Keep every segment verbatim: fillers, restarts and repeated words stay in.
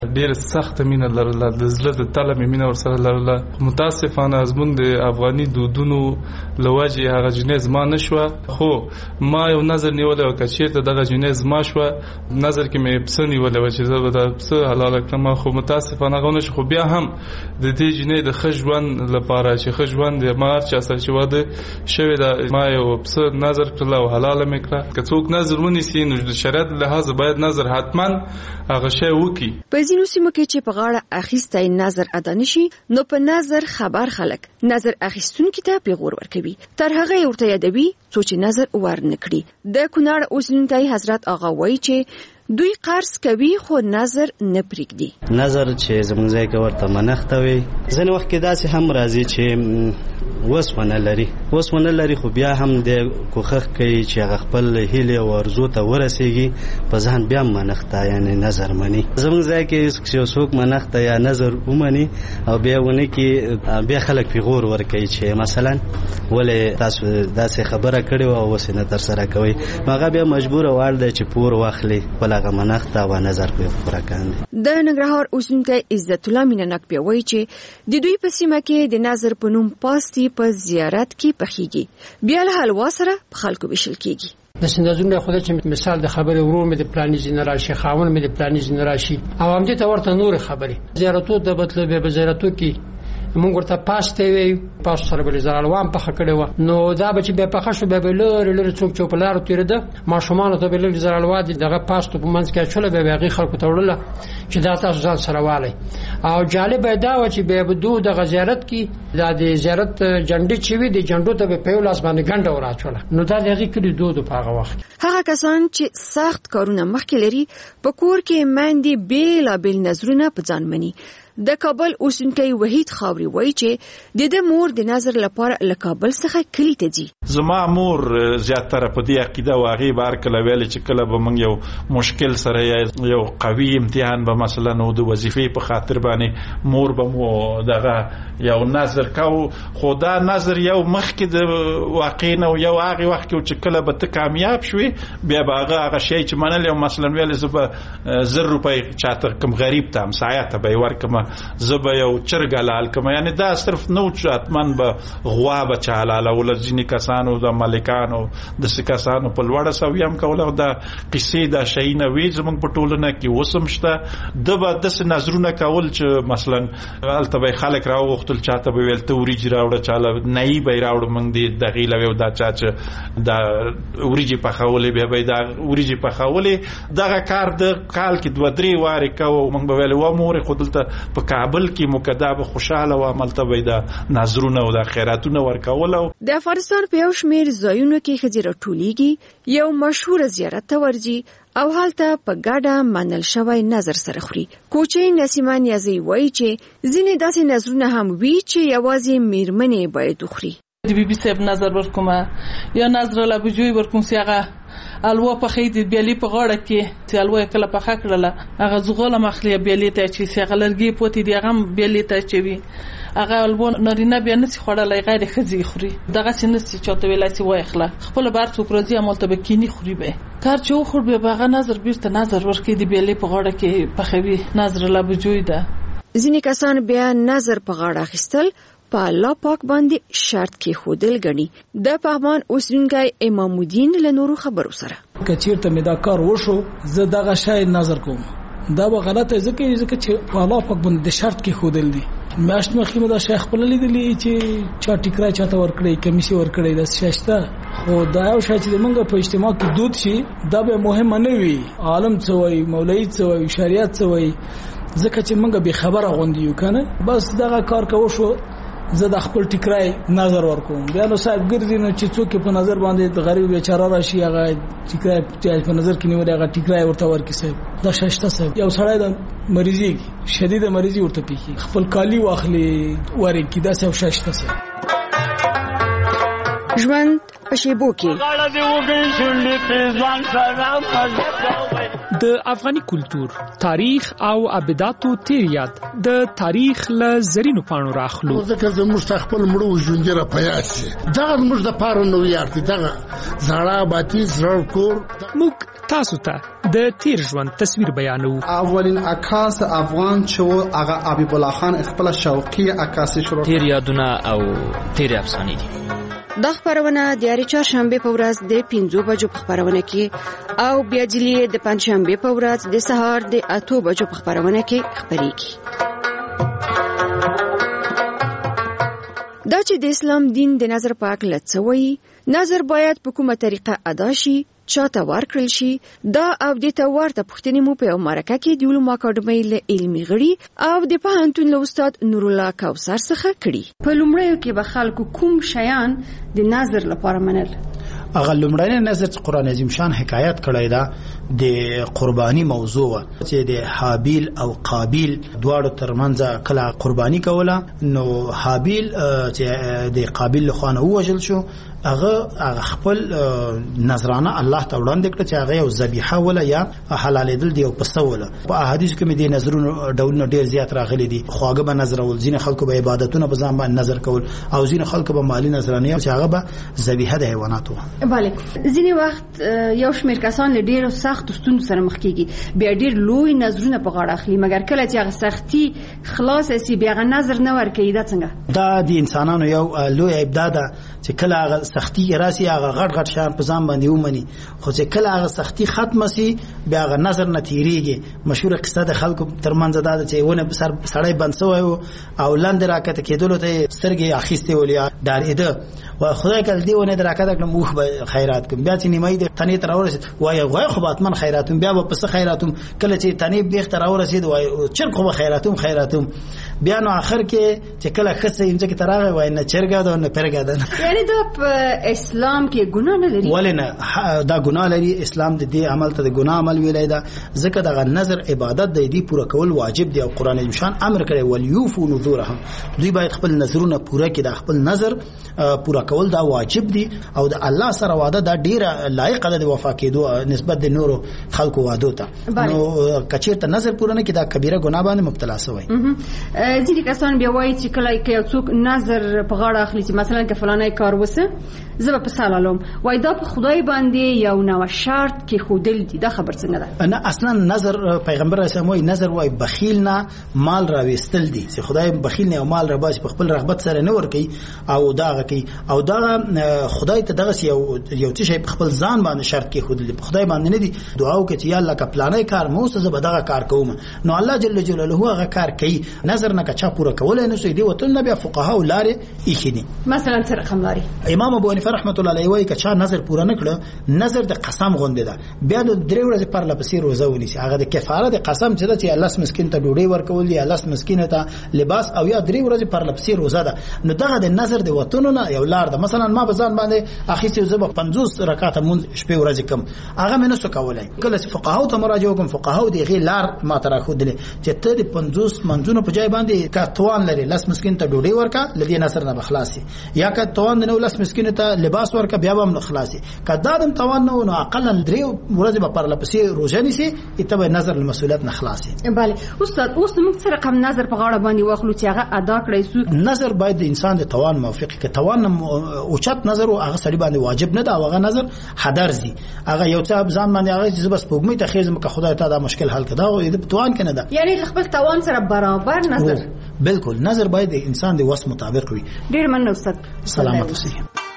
ډېر سخت مینه لرله، د زړه د تله مې مینه ورسره لرله. متاسفانه زموږ د افغاني دودونو له وجې هغه جنۍ زما نه شوه، خو ما یو نظر نیولی و که چېرته دغه جنۍ زما شوه، نظر کې مې پسه نیولی و چې زه به دا پسه حلاله کړم، خو متاسفانه هغه ونه شو. خو بیا هم د دې جنۍ د ښه ژوند لپاره چې ښه ژوند د ما هر چا سره چې واده شوی ده، ما یو پسه نظر کړله او حلاله مې کړه. که څوک نظر ونیسي نو د شریعت له لحاظه باید نظر حتما هغه شی وکړي. په ځینو سیمو کې چې په غاړه اخیستی نظر ادا نشي، نو په نظر خبر خلک نظر اخیستونکي ته پیغور ورکوي، تر هغه یې ورته یادوي څو چې نظر ورنکړي. د کونړ اوسېدونکی حضرت آغا وایي چې دوی قرض کوي خو نظر نه پرېږدي. نظر چې زموږ ځای کې ورته منښته وي، ځینې وخت کې داسې هم راځي چې وس ونه لري وس ونه لري خو بیا هم د کوښښ کوي چې هغه خپل هیلې او ارزو ته ورسیږي، په ځان بیا منښته یعنې نظر مني. زموږ ځای کې یو څوک منښته یا نظر ومني او بیا ونه کې بیا خلک پیغور ورکوي چې مثلا ولې تاسو داسې خبره کړې وه او اوس یې نه ترسره کوئ، نو هغه بیا مجبوره وړ دی چې پور واخلي، خپل هغه منښته او نظر پرې پوره کاندي. د ننګرهار اوسېدونکی عزت الله مینهناک بیا وایي چې د دوی په سیمه کې د نظر په نوم پاستي په زیارت کې پخېږي، بیا له حلوا سره په خلکو ویشل کېږي. د سندازونو خو چې مثال د خبرې ورور مې د پلاني ځین راشي، خاون مې د پلاني ځین راشي، او هم دې ته ورته نور خبرې زیارتو د بدل به زیارتو کې مونږ ورته پاسته وی پاس سره بل زرالوان په خکړې و، نو دا به چې به په خښو به لور لور څوک چوپلار تیرده ما شومان ته بل زرالوا دي دغه پاستو په منځ کې چوله به هغه خلکو ته وړله چې دا تاسو ځان سره والی. او جالب دا و چې به بدو د زیارت کې د زیارت جنډې چې وی د جنډو ته په یو لاس باندې ګنډه وراچوله، نو دا دغه کلی دود په هغه وخت. هغه کسان چې سخت کارونه مخکې لري په کور کې مندي بیل بیل نظرونه په ځان مني. د کابل اوسېدونکی وحید خاوري وایي چې د د مور د نظر لپاره له کابل څخه کلی ته ځي. زما مور زیاتره په دې عقیده او هغې به هر کله ویلې چې کله به موږ یو مشکل سره یو قوي امتحان به مثلا نو د وظیفې په خاطر باندې مور به مو دغه یو نظر کوو، خو دا نظر یو مخکې د واقع نه یو هغې وخت کې چې کله به ته کامیاب شوې بیا به هغه هغه شی چې منلی او مثلا ویلې زه به زر روپۍ چاته کوم غریب ته همسایه ته به یې ورکړم، زه به یو چرګ حلال کړم، یعنې دا صرف نه و چې حتما به غوا به چا حلالوله، ځینې کسانو د ملکانو داسې کسانو په لوړه سویه هم کوله. دا قصې دا شیونه وي زموږ په ټولنه کې اوس هم شته. ده به داسې نظرونه کول چې مثلا هلته به یې خلک راوغوښتل، چاته به ویل ته وریجې راوړه، چاله نهي به یې راوړه، موږ دې دغې له ویو دا چا چې دا وریجې پخولې بیا به یې دا وریجې پخولې. دغه کار د کال کې دوه درې وارې کوو، موږ به ویل و مورې خو دلته په کابل کې مقدا به خوشاله و عملته به د نظرونه او د خیراتونه ورکول. د افغانستان په یو شمیر ځایونو کې ښځې راټولیږي، یو مشهور زیارت ته ورځي او هلته په ګډه منل شوی نظر سره خوري. کوچۍ نسیمه نیازی وایي چې ځینې داسې نظرونه هم وي چې یوازې میرمنې باید وخوري. د بی بی صاحب نظر ورکومه یا نظر له بجوی ورکوم چې هغه الوا په خې د بیلې په غاړه کې چې الوا کله په خا کړله هغه زغله مخليه بیلې ته چې هغه لرګي پوتې دی هغه بیلې ته چوي هغه الوا نارینه بیا نسی خوړلای غیر خزي خوري دغه چې نسی چاته ویلای چې وای خلا خپل بار څوک راځي عملته به کینی خوري به کار چې خور به هغه نظر بیرته نظر ورکې دی بیلې په غاړه کې په خوي نظر لا بجوی ده. ځینې کسان بیا نظر په غاړه اخیستل په الله پاک باندې شرط کې خودل غني. د پغمان اوسېدونکی امام الدین له نورو خبرو سره کچیرته مې دا کار وشو زه دغه شای نظر کوم دا به غلطه ځکه ځکه چې په الله پاک باندې شرط کې خودل دي. میاشت مخکې مې دا شیخ خپل لیدلی چې چا ټیکرای چاته ورکړي کمیسي ورکړي د شاشته خو دا یو شای چې موږ په اجتماع کې دود شي دا به مهم نه وي عالم څه وایي مولوی څه وایي شریعت څه وایي ځکه چې موږ به خبره غونډي یو کنه بس دغه کار کوو شو زه د خپل ټیکرای نظر ورکوم بیا نو صاحب ګرځي نو چې څوک په نظر باندې د غریب بیچاره راشي هغه ټیکرای په نظر کې نیول هغه ټیکرای ورته ورکي صاحب دا شاشته صاحب یو سړی د مریضي شدید مریضي ورته پیخي خپل کالی واخلي ورکی دا صاحب شاشته صاحب ژوند په شیبو کې د افغاني کلچر تاریخ او ابداتو تیریات د تاریخ له زرینو پاڼو راخلو ځکه زموږ خپل مړو ژوندې را پیاسي دا موږ د پاره نو یارتي دا زړه باتی زړه کور موږ تاسو ته د تیر ژوند تصویر بیانو. اولین عکاس افغان چې هغه حبیب الله خان خپل شوقي عکاسي شروع تیر یادونه او تیر افسانې دي. دا خبرونه د یاري چهارشنبه په ورځ د پنځو بجو په خبرونه کې او بیا جلی د پنځشنبه په ورځ د سهار د اتو بجو په خبرونه کې خبرېږي. دا چې د اسلام دین د نظر په اړه لڅوي، نظر باید په کومه طریقه ادا شي، چاته ورکړل شي. دا او د تورته پښتنې مو په مرکه کې د علومو اکاډمۍ له علمي غړي او د پوهنتون له استاد نور الله کوثر څخه کړي. په لومړیو کې به خلکو کوم شیان د نظر لپاره منل؟ هغه لومړنی نظر چې قرآن عظیم شان حکایت کړی دا د قربانی موضوع چې د حابیل او قابیل دواړو ترمنځ کله قربانی کوله، نو حابیل چې د قابیل له خوا ووژل شو، هغه هغه خپل نظرانه الله ته وړاندې کړ چې هغه یو ذبیحه ولا یا حلالېدل دی او پسه ولا. په احادیث کې مې د نظرونو ډولونه ډیر زیات راغلي دي. خواږه به نظر ول، ځینې خلکو به عبادتونه په ځان باندې نظر کول او ځینې خلکو به مالی نظرانه چې هغه به ذبیحه د حیواناتو. بله، ځینې وخت یو شمېر کسان له ډیرو سخت ستونزو سره مخ کیږي، بیا ډیر لوی نظرونه په غاړه اخلي، مګر کله چې هغه سختي خلاص شي بیا هغه نظر نه ورکوي. دا څنګه؟ دا د انسانانو یو لوی عیب ده چې کله هغه سختی راسي هغه غټ غټ شان په ځان باندې ومني، خو چې کله هغه سختی ختم شي بیا هغه نظر نه تیریږي. مشهور قصه د خلکو ترمنځ ده چې ونه په سر سړی بند شوی او لاندې راکته کېدلو ته سترګې اخیستې ولې ډارېده و خدای کله دی ونه راکته کړم موږ به خیرات کوم، بیا چې نیمایي د تنې تر اورسید وای وای خو باتمن خیراتم، بیا به پس خیراتم، کله چې تنې بیخ تر اورسید وای چر خو خیراتم خیراتم، بیا نو اخر کې چې کله خصه یمځ کې تراغه وای نه چرګا ده نه پرګا ده. یعنی دا اسلام کې ګناه نه لري؟ ولې نه، دا ګناه لري. اسلام د دې عمل ته د ګناه عمل ویلای دا، ځکه دا نظر عبادت د دې پوره کول واجب دی او قران مشان امر کړی ولیوفو نذورهم، دوی باید خپل نظرونه پوره کړي، د خپل نظر پوره کول دا واجب دی او د الله سره وعده دا ډیره لایق ده د وفا کېدو نسبت د نورو خلکو وعدو ته. نو کچیرته نظر پوره نه کړي دا کبیره ګناه باندې مبتلا شوی. ځینې کسان بیا وایي چې کله یو څوک نظر په غاړه اخلي چې مثلا که فلانه کار وسه زه به په سلالم، وای دا په خدای باندې یو نو شرط کې خودل دي. دا خبر څنګه ده؟ نه، اصلا نظر پیغمبر اسلام وای نظر وای بخیل نه مال راويستل دي، چې خدای بخیل نه او مال را باز په خپل رغبت سره نه ور کوي او دا کوي او دا خدای ته دغه یو یو څه په خپل ځان باندې شرط کې خودل دي، په خدای باندې نه دي. دعا وکړي چې یا الله کا پلانې کار مو څه به دغه کار کوم، نو الله جل جلاله هغه کار کوي. نظر نه کچا پوره کولای نه سي دی وته نبي فقها او لارې ایخدي. مثلا څه رقم لري؟ امام ابو حنیفه رحمت الله علیه وایي کچا نظر پوره نکړه نظر د قسم غونډه ده، بیا د درې ورځې پر لپسې روزه ونیسي، هغه د کفاره د قسم چې د چې الله مسکین ته ډوډۍ ورکول دي، الله مسکین ته لباس او یا درې ورځې پر لپسې روزه ده. نو دغه د نظر د وطنونو نه یو لار ده. مثلا ما په ځان باندې اخیستو زه به پنځوس رکعات مونږ شپې ورځې کم، هغه مې نسو کولای. کله چې فقهاو ته مراجعه کوم، فقهاو د غیر لار ما تر خو دي چې ته د پنځوس منځونو په ځای باندې کا توان لري لاس مسکین ته ډوډۍ ورکا لدی نظر نه بخلاصي، یا کا توان نه لاس مسکین ته لباس ورکا بیا هم خلاصي. کدا دم توان نو نو اقل درې ورځې به پر لپسې روزه نیسي اتبع نظر المسؤلیت نه خلاصي. bale استاد اوس موږ سره کوم نظر په غاړه باندې واخلو چې هغه ادا کړی سو؟ نظر باید د انسان د توان موافق کې توان اوچت نظر او هغه سړي باندې واجب نه دا، هغه نظر حدرزي، هغه یو څه ځان باندې هغه چې بس پوګمې ته خېزم که خدای ته دا مشکل حل کړه او د توان کنه ده، یعنی خپل توان سره برابر نظر. بالکل نظر باید د انسان د وس مطابق وي. ډیر مننه استاد. سلامت اوسئ.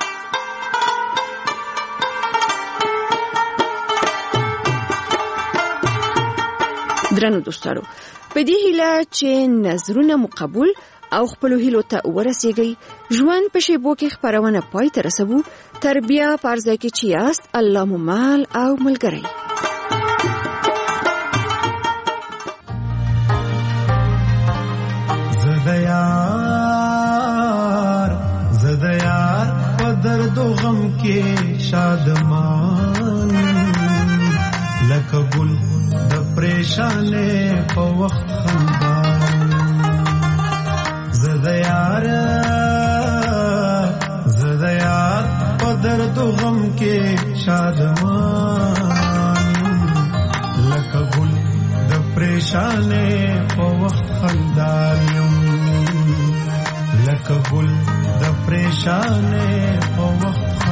درنو دوستانو، په دې هیله چې نظرونه مقبول او خپل هیلو ته ورسیږي، ژوند په شیبو کې خبرونه پای ته رسوو. تربیه پرځای کې چې یاست، الله مو مال او ملګری. زدیار زدیار په درد و غم کې شادمان لکه ګل د پریشانې په وخت خندان. زدیار زدیار په درد و غم کې شادمان لکه ګل د پریشانې په وخت خندان لکه ګل د پریشانې په وخت